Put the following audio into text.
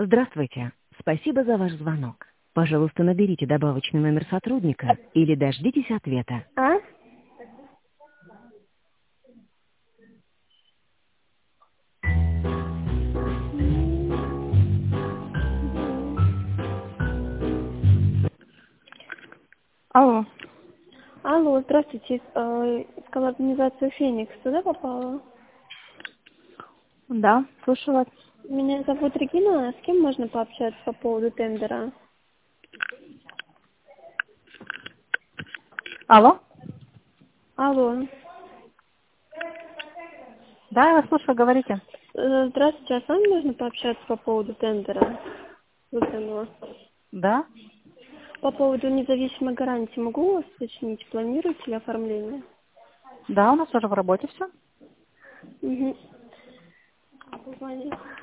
Здравствуйте. Спасибо за ваш звонок. Пожалуйста, наберите добавочный номер сотрудника или дождитесь ответа. А? Алло. Алло, здравствуйте. Искала организацию «Феникс». Туда попала? Да, слушаю вас. Меня зовут Регина. С кем можно пообщаться по поводу тендера? Алло. Алло. Да, я вас слушаю, говорите. Здравствуйте. А с вами можно пообщаться по поводу тендера? Выданного? Да. По поводу независимой гарантии могу у вас уточнить? Планируете ли оформление? Да, у нас уже в работе все. Угу. Позвонить.